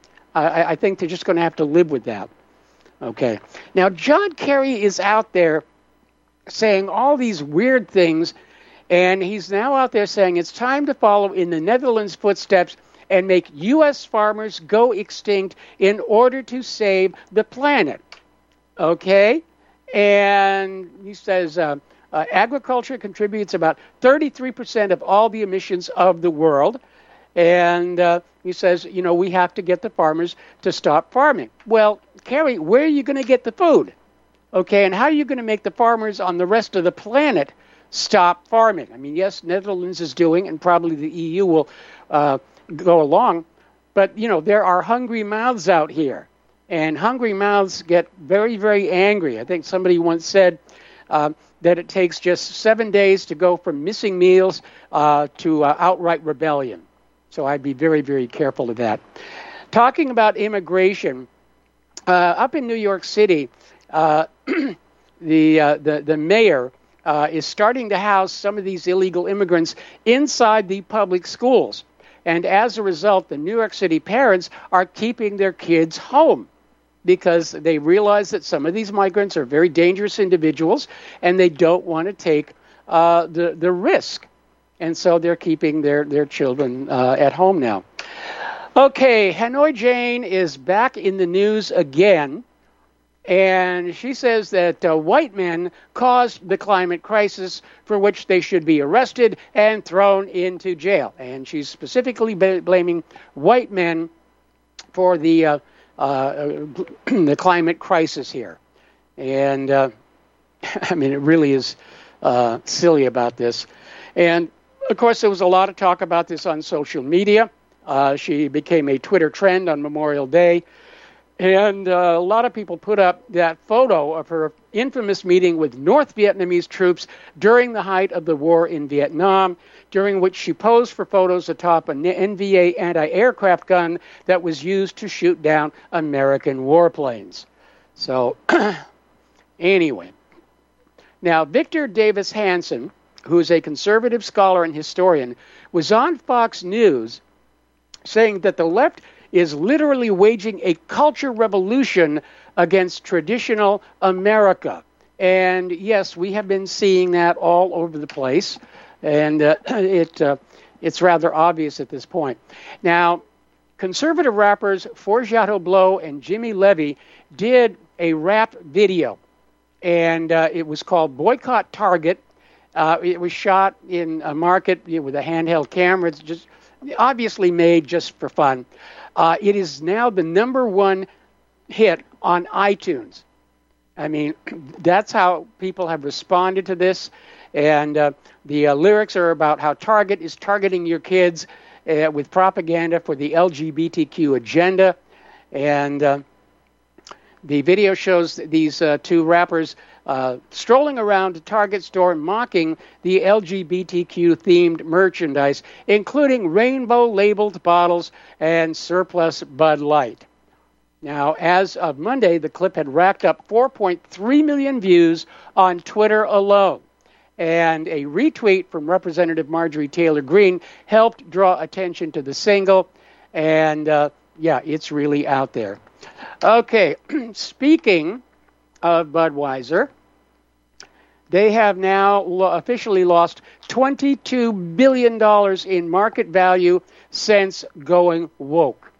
Speaker 2: I, I think they're just going to have to live with that. Okay. Now, John Kerry is out there saying all these weird things, and he's now out there saying it's time to follow in the Netherlands' footsteps and make U S farmers go extinct in order to save the planet. Okay? And he says uh, uh, agriculture contributes about thirty-three percent of all the emissions of the world. And uh, he says, you know, we have to get the farmers to stop farming. Well, Kerry, where are you going to get the food? Okay, and how are you going to make the farmers on the rest of the planet stop farming? I mean, yes, Netherlands is doing, and probably the E U will uh, go along. But, you know, there are hungry mouths out here. And hungry mouths get very, very angry. I think somebody once said uh, that it takes just seven days to go from missing meals uh, to uh, outright rebellion. So I'd be very, very careful of that. Talking about immigration, uh, up in New York City, uh, the, uh, the the mayor uh, is starting to house some of these illegal immigrants inside the public schools. And as a result, the New York City parents are keeping their kids home because they realize that some of these migrants are very dangerous individuals, and they don't want to take uh, the, the risk. And so they're keeping their, their children uh, at home now. Okay, Hanoi Jane is back in the news again. And she says that uh, white men caused the climate crisis, for which they should be arrested and thrown into jail. And she's specifically b- blaming white men for the uh, uh, the climate crisis here. And, uh, I mean, it really is uh, silly about this. And, of course, there was a lot of talk about this on social media. Uh, she became a Twitter trend on Memorial Day. And uh, a lot of people put up that photo of her infamous meeting with North Vietnamese troops during the height of the war in Vietnam, during which she posed for photos atop an N V A anti-aircraft gun that was used to shoot down American warplanes. So, anyway. Now, Victor Davis Hanson, who is a conservative scholar and historian, was on Fox News saying that the left is literally waging a culture revolution against traditional America. And yes, we have been seeing that all over the place, and uh, it uh, it's rather obvious at this point. Now, conservative rappers Forgiato Blow and Jimmy Levy did a rap video, and uh, it was called Boycott Target. Uh, it was shot in a market you know, with a handheld camera. It's just obviously made just for fun. Uh, it is now the number one hit on iTunes. I mean, that's how people have responded to this. And uh, the uh, lyrics are about how Target is targeting your kids uh, with propaganda for the L G B T Q agenda. And uh, the video shows these uh, two rappers uh, strolling around a Target store mocking the L G B T Q-themed merchandise, including rainbow-labeled bottles and surplus Bud Light. Now, as of Monday, the clip had racked up four point three million views on Twitter alone. And a retweet from Representative Marjorie Taylor Greene helped draw attention to the single. And, uh, yeah, it's really out there. Okay, speaking of Budweiser, they have now lo- officially lost twenty-two billion dollars in market value since going woke.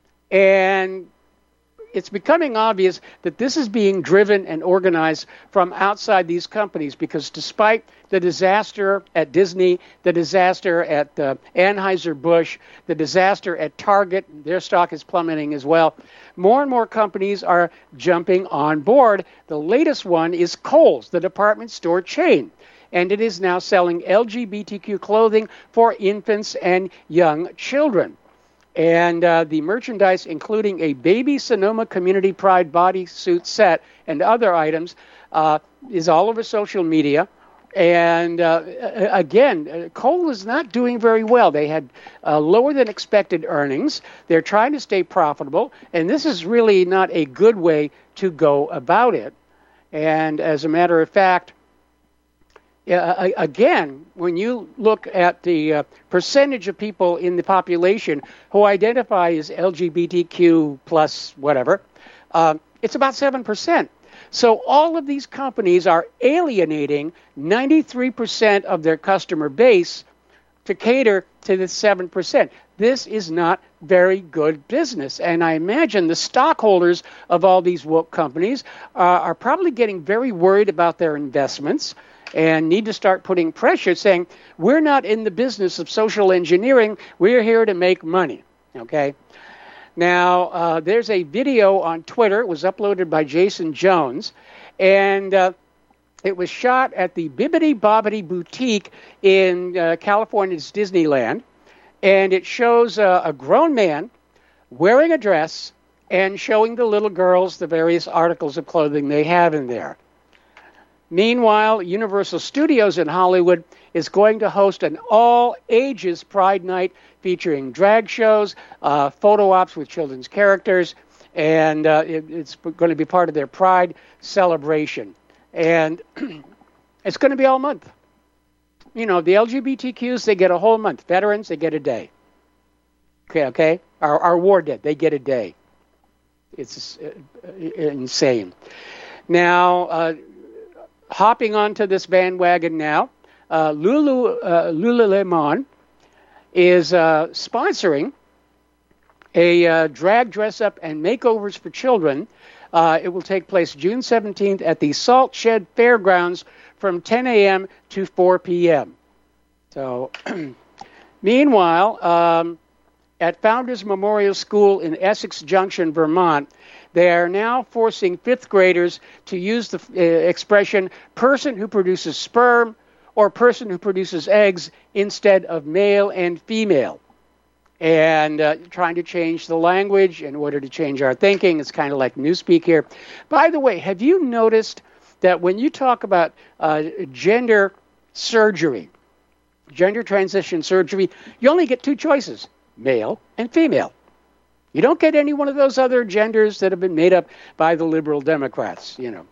Speaker 2: And it's becoming obvious that this is being driven and organized from outside these companies, because despite the disaster at Disney, the disaster at uh, Anheuser-Busch, the disaster at Target, their stock is plummeting as well, more and more companies are jumping on board. The latest one is Kohl's, the department store chain, and it is now selling L G B T Q clothing for infants and young children. And uh, the merchandise, including a baby Sonoma Community Pride bodysuit set and other items, uh, is all over social media. And uh, again, Kohl is not doing very well. They had uh, lower than expected earnings. They're trying to stay profitable, and this is really not a good way to go about it. And as a matter of fact, Uh, again, when you look at the uh, percentage of people in the population who identify as L G B T Q plus whatever, uh, it's about seven percent. So all of these companies are alienating ninety-three percent of their customer base to cater to the seven percent. This is not very good business. And I imagine the stockholders of all these woke companies uh, are probably getting very worried about their investments and need to start putting pressure, saying, we're not in the business of social engineering. We're here to make money, okay? Now, uh, there's a video on Twitter. It was uploaded by Jason Jones, and uh, it was shot at the Bibbidi Bobbidi Boutique in uh, California's Disneyland, and it shows uh, a grown man wearing a dress and showing the little girls the various articles of clothing they have in there. Meanwhile, Universal Studios in Hollywood is going to host an all-ages Pride Night featuring drag shows, uh, photo ops with children's characters, and uh, it, it's going to be part of their Pride celebration. And it's going to be all month. You know, the L G B T Qs, they get a whole month. Veterans, they get a day. Okay, okay? Our, our war dead, they get a day. It's uh, insane. Now, uh, hopping onto this bandwagon now, uh, Lulu, uh, Lululemon is uh, sponsoring a uh, drag dress-up and makeovers for children. Uh, it will take place June seventeenth at the Salt Shed Fairgrounds from ten a.m. to four p.m. So, meanwhile, um, at Founders Memorial School in Essex Junction, Vermont, they are now forcing fifth graders to use the uh, expression person who produces sperm or person who produces eggs instead of male and female. and uh, trying to change the language in order to change our thinking. It's kind of like Newspeak here. By the way, have you noticed that when you talk about uh, gender surgery, gender transition surgery, you only get two choices, male and female. You don't get any one of those other genders that have been made up by the liberal Democrats, you know.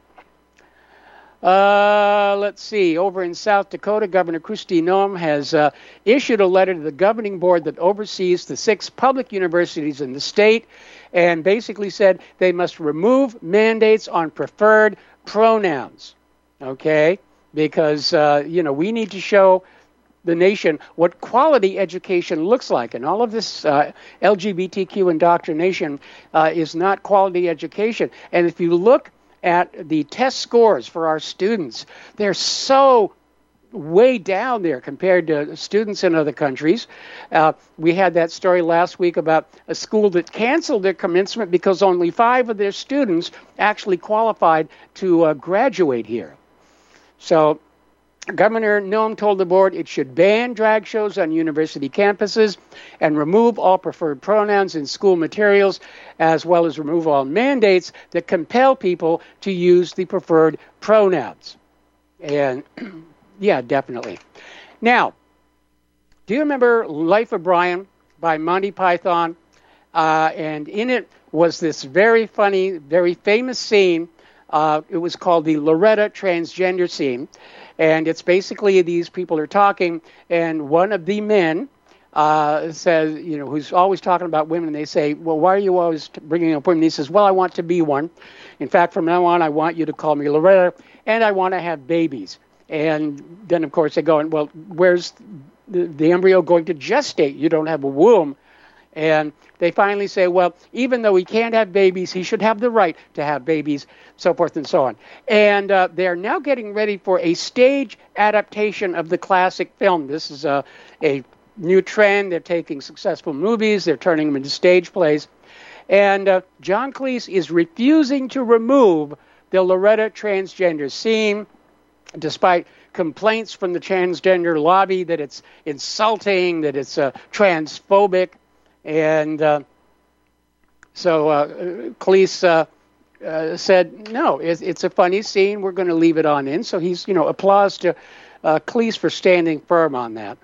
Speaker 2: Uh, let's see. Over in South Dakota, Governor Kristi Noem has uh, issued a letter to the governing board that oversees the six public universities in the state and basically said they must remove mandates on preferred pronouns, okay? Because, uh, you know, we need to show the nation what quality education looks like. And all of this uh, L G B T Q indoctrination uh, is not quality education. And if you look at the test scores for our students, they're so way down there compared to students in other countries. Uh, we had that story last week about a school that canceled their commencement because only five of their students actually qualified to uh, graduate here. So Governor Noem told the board it should ban drag shows on university campuses and remove all preferred pronouns in school materials, as well as remove all mandates that compel people to use the preferred pronouns. And yeah, definitely. Now, do you remember Life of Brian by Monty Python? Uh, and in it was this very funny, very famous scene. Uh, it was called the Loretta transgender scene. And it's basically these people are talking, and one of the men uh, says, you know, who's always talking about women, they say, well, why are you always bringing up women? He says, well, I want to be one. In fact, from now on, I want you to call me Loretta, and I want to have babies. And then, of course, they go, well, where's the, the embryo going to gestate? You don't have a womb. And they finally say, well, even though he can't have babies, he should have the right to have babies, so forth and so on. And uh, they're now getting ready for a stage adaptation of the classic film. This is a, a new trend. They're taking successful movies, they're turning them into stage plays. And uh, John Cleese is refusing to remove the Loretta transgender scene, despite complaints from the transgender lobby that it's insulting, that it's uh, transphobic. And uh, so uh, Cleese uh, uh, said, no, it's, it's a funny scene. We're going to leave it on in. So he's, you know, applause to uh, Cleese for standing firm on that.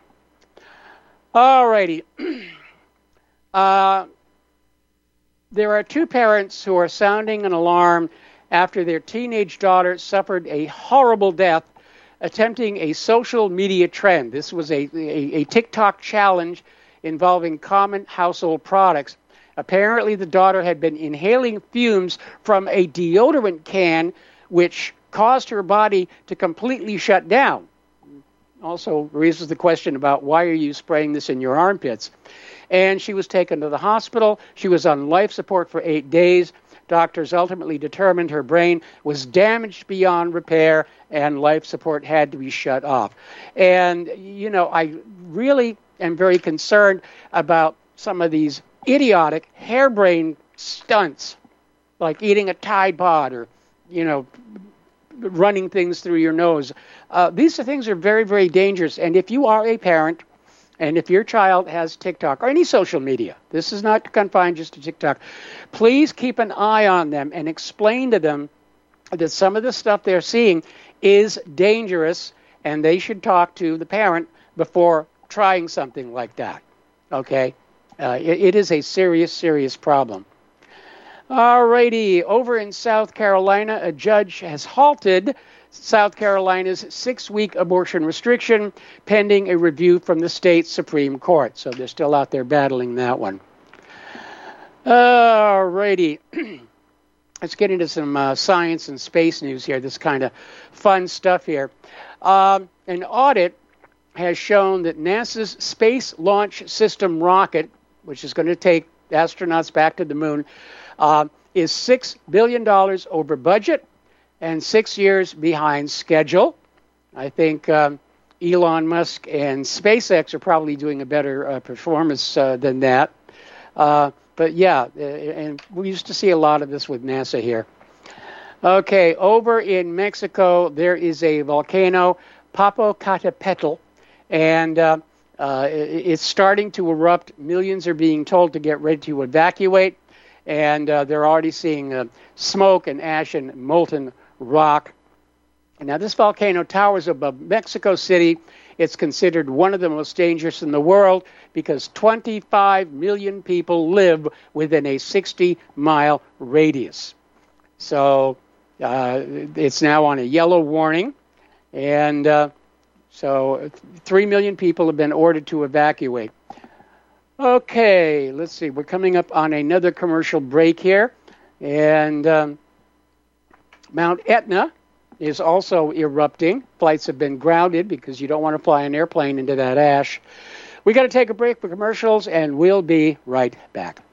Speaker 2: All righty. uh, there are two parents who are sounding an alarm after their teenage daughter suffered a horrible death attempting a social media trend. This was a, a, a TikTok challenge involving common household products. Apparently, the daughter had been inhaling fumes from a deodorant can, which caused her body to completely shut down. Also raises the question about why are you spraying this in your armpits? And she was taken to the hospital. She was on life support for eight days. Doctors ultimately determined her brain was damaged beyond repair and life support had to be shut off. And, you know, I really am very concerned about some of these idiotic, harebrained stunts, like eating a Tide Pod or, you know, running things through your nose. Uh, these things are very, very dangerous. And if you are a parent, and if your child has TikTok or any social media, this is not confined just to TikTok, please keep an eye on them and explain to them that some of the stuff they're seeing is dangerous and they should talk to the parent before trying something like that. Okay? Uh, it, it is a serious, serious problem. All righty. Over in South Carolina, a judge has halted South Carolina's six-week abortion restriction pending a review from the state Supreme Court. So they're still out there battling that one. All righty. Let's get into some uh, science and space news here, this kind of fun stuff here. Um, an audit has shown that NASA's Space Launch System rocket, which is going to take astronauts back to the moon, uh, is six billion dollars over budget and six years behind schedule. I think um, Elon Musk and SpaceX are probably doing a better uh, performance uh, than that. Uh, but yeah, uh, and we used to see a lot of this with NASA here. Okay, over in Mexico, there is a volcano, Popocatépetl, and uh, Uh, it, it's starting to erupt. Millions are being told to get ready to evacuate, and uh, they're already seeing uh, smoke and ash and molten rock. Now, this volcano towers above Mexico City. It's considered one of the most dangerous in the world because twenty-five million people live within a sixty-mile radius. So uh, it's now on a yellow warning, and uh, so three million people have been ordered to evacuate. Okay, let's see. We're coming up on another commercial break here, and um, Mount Etna is also erupting. Flights have been grounded because you don't want to fly an airplane into that ash. We got to take a break for commercials, and we'll be right back.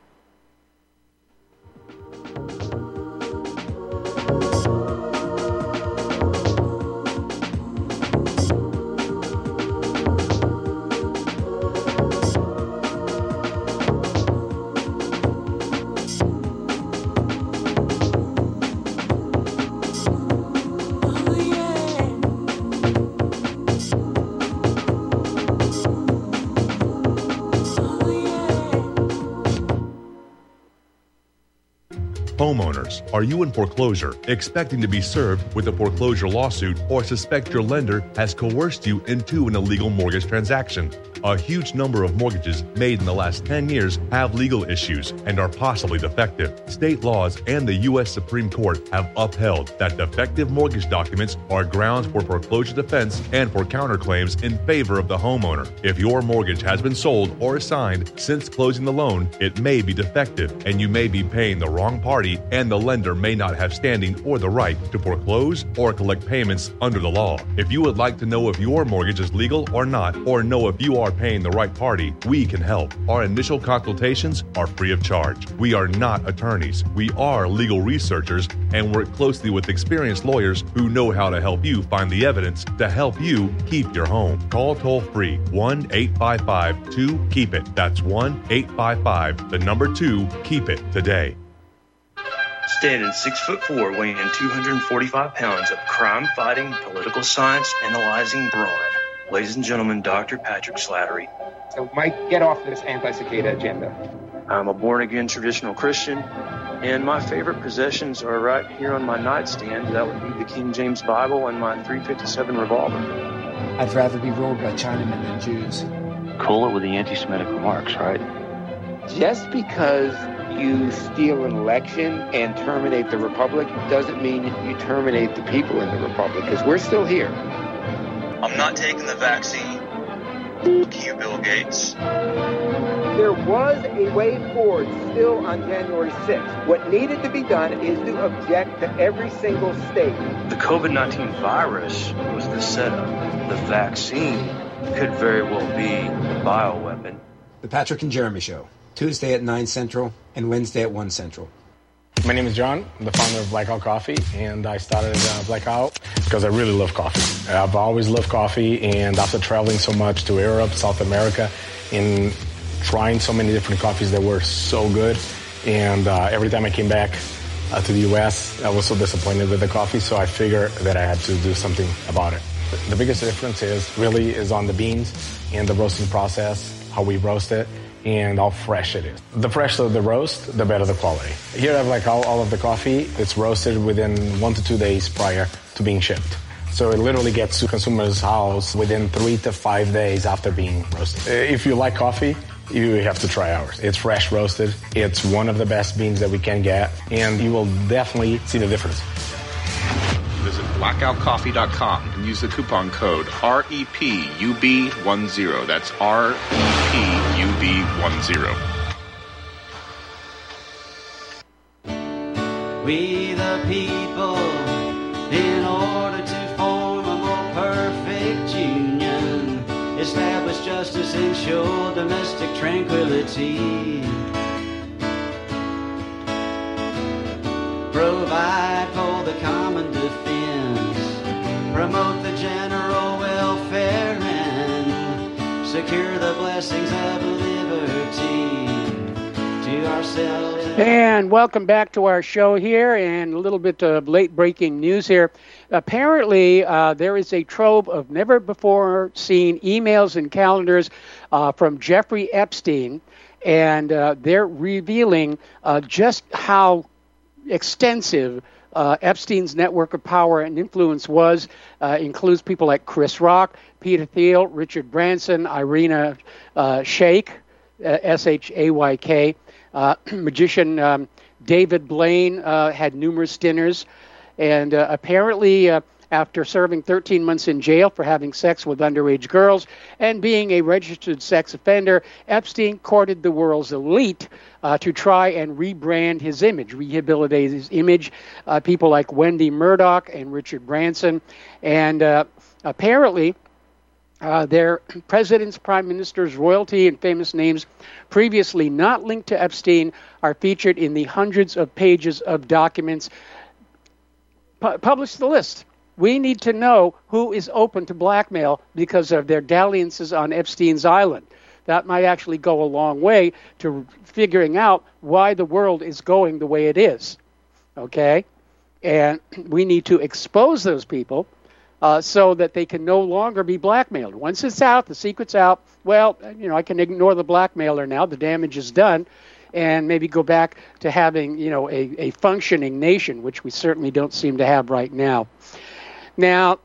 Speaker 13: Homeowners, are you in foreclosure, expecting to be served with a foreclosure lawsuit, or suspect your lender has coerced you into an illegal mortgage transaction? A huge number of mortgages made in the last ten years have legal issues and are possibly defective. State laws and the U S Supreme Court have upheld that defective mortgage documents are grounds for foreclosure defense and for counterclaims in favor of the homeowner. If your mortgage has been sold or assigned since closing the loan, it may be defective and you may be paying the wrong party, and the lender may not have standing or the right to foreclose or collect payments under the law. If you would like to know if your mortgage is legal or not, or know if you are paying the right party, we can help. Our initial consultations are free of charge. We are not attorneys. We are legal researchers and work closely with experienced lawyers who know how to help you find the evidence to help you keep your home. Call toll free one eight five five two keep it. That's one eight five five, the number two, keep it today.
Speaker 14: Standing six foot four, weighing two hundred forty-five pounds of crime-fighting, political science analyzing brawn. Ladies and gentlemen, Doctor Patrick Slattery.
Speaker 15: So, Mike, get off this anti-cicada agenda.
Speaker 14: I'm a born-again traditional Christian, and my favorite possessions are right here on my nightstand. That would be the King James Bible and my three fifty-seven revolver.
Speaker 16: I'd rather be ruled by Chinamen than Jews.
Speaker 17: Cool it with the anti-Semitic remarks, right?
Speaker 15: Just because you steal an election and terminate the Republic doesn't mean you terminate the people in the Republic, because we're still here.
Speaker 14: I'm not taking the vaccine. Fuck you, Bill Gates.
Speaker 15: There was a way forward still on January sixth. What needed to be done is to object to every single state.
Speaker 14: The COVID nineteen virus was the setup. The vaccine could very well be the bioweapon.
Speaker 16: The Patrick and Jeremy Show, Tuesday at nine Central and Wednesday at one Central.
Speaker 18: My name is John. I'm the founder of Blackout Coffee, and I started uh, Blackout because I really love coffee. I've always loved coffee, and after traveling so much to Europe, South America, and trying so many different coffees that were so good, and uh, every time I came back uh, to the U S, I was so disappointed with the coffee, so I figured that I had to do something about it. The biggest difference is really is on the beans and the roasting process, how we roast it, and how fresh it is. The fresher the roast, the better the quality. Here I have like all, all of the coffee. It's roasted within one to two days prior to being shipped. So it literally gets to consumer's house within three to five days after being roasted. If you like coffee, you have to try ours. It's fresh roasted. It's one of the best beans that we can get, and you will definitely see the difference.
Speaker 19: Visit blackout coffee dot com and use the coupon code R E P U B ten. That's R E P U B ten.
Speaker 20: We the people, in order to form a more perfect union, establish justice, ensure domestic tranquility, provide for the common defense, promote the general welfare, and secure the blessings of liberty, to to ourselves.
Speaker 2: And welcome back to our show here, and a little bit of late-breaking news here. Apparently, uh, there is a trove of never-before-seen emails and calendars uh, from Jeffrey Epstein, and uh, they're revealing uh, just how extensive uh, Epstein's network of power and influence was. Uh, includes people like Chris Rock, Peter Thiel, Richard Branson, Irina uh, Shayk, uh, S H A Y K. Uh, magician um, David Blaine uh, had numerous dinners, and uh, apparently uh, after serving thirteen months in jail for having sex with underage girls and being a registered sex offender, Epstein courted the world's elite uh, to try and rebrand his image, rehabilitate his image. Uh, people like Wendy Murdoch and Richard Branson, and uh, apparently Uh, their presidents, prime ministers, royalty, and famous names previously not linked to Epstein are featured in the hundreds of pages of documents. Pu- publish the list. We need to know who is open to blackmail because of their dalliances on Epstein's Island. That might actually go a long way to figuring out why the world is going the way it is. Okay? And we need to expose those people Uh, so that they can no longer be blackmailed. Once it's out, the secret's out, well, you know, I can ignore the blackmailer now. The damage is done, and maybe go back to having, you know, a, a functioning nation, which we certainly don't seem to have right now. Now,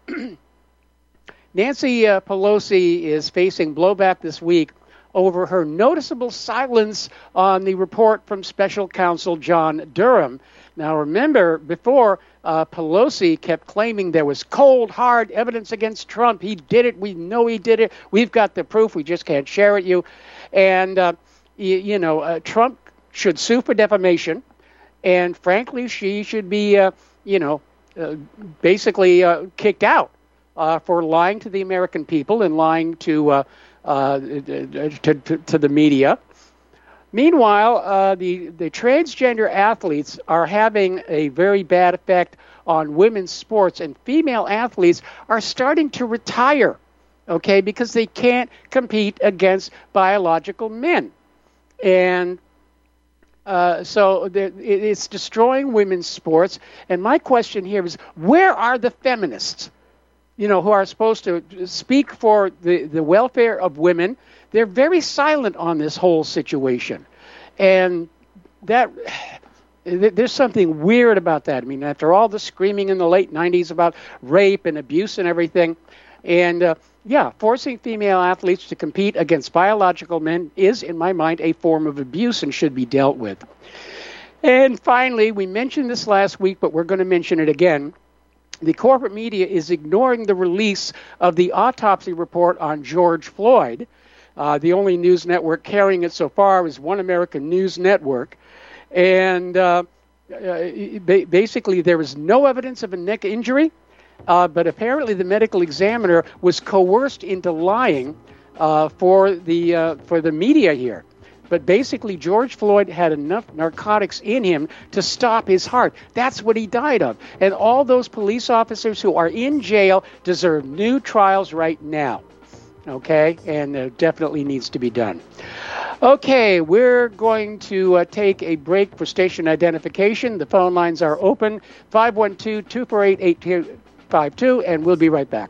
Speaker 2: Nancy uh, Pelosi is facing blowback this week over her noticeable silence on the report from Special Counsel John Durham. Now, remember, before, uh, Pelosi kept claiming there was cold, hard evidence against Trump. He did it. We know he did it. We've got the proof. We just can't share it you. And, uh, you, you know, uh, Trump should sue for defamation. And, frankly, she should be, uh, you know, uh, basically uh, kicked out uh, for lying to the American people and lying to, uh, uh, to, to, to the media. Meanwhile, uh, the, the transgender athletes are having a very bad effect on women's sports, and female athletes are starting to retire, okay, because they can't compete against biological men. And uh, so it's destroying women's sports. And my question here is, where are the feminists, you know, who are supposed to speak for the, the welfare of women? They're very silent on this whole situation. And that there's something weird about that. I mean, after all the screaming in the late nineties about rape and abuse and everything, and uh, yeah, forcing female athletes to compete against biological men is, in my mind, a form of abuse and should be dealt with. And finally, we mentioned this last week, but we're going to mention it again. The corporate media is ignoring the release of the autopsy report on George Floyd. Uh, the only news network carrying it so far is One American News Network. And uh, uh, ba- basically there is no evidence of a neck injury, uh, but apparently the medical examiner was coerced into lying uh, for the uh, for the media here. But basically George Floyd had enough narcotics in him to stop his heart. That's what he died of. And all those police officers who are in jail deserve new trials right now. Okay, and uh, definitely needs to be done. Okay, we're going to uh, take a break for station identification. The phone lines are open, five one two, two four eight, eight two five two, and we'll be right back.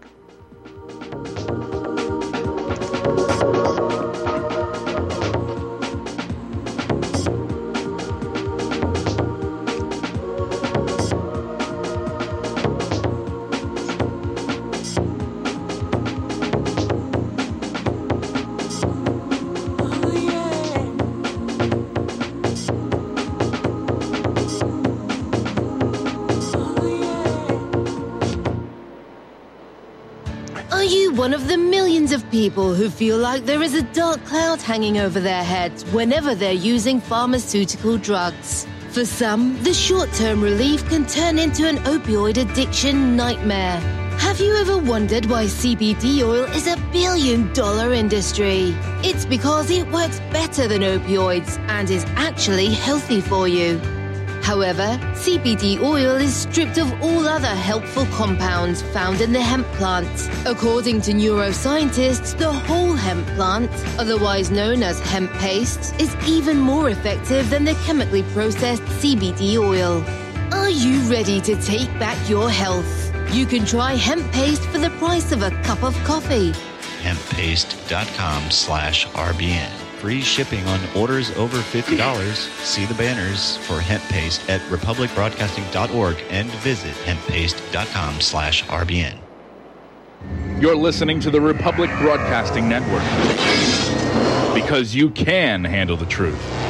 Speaker 21: One of the millions of people who feel like there is a dark cloud hanging over their heads whenever they're using pharmaceutical drugs. For some, the short-term relief can turn into an opioid addiction nightmare. Have you ever wondered why C B D oil is a billion-dollar industry? It's because it works better than opioids and is actually healthy for you. However, C B D oil is stripped of all other helpful compounds found in the hemp plant. According to neuroscientists, the whole hemp plant, otherwise known as hemp paste, is even more effective than the chemically processed C B D oil. Are you ready to take back your health? You can try hemp paste for the price of a cup of coffee.
Speaker 10: hemppaste.com slash RBN. Free shipping on orders over fifty dollars. See the banners for hemp paste at republic broadcasting dot org and visit hemppaste.com slash RBN.
Speaker 1: You're listening to the Republic Broadcasting Network. Because you can handle the truth.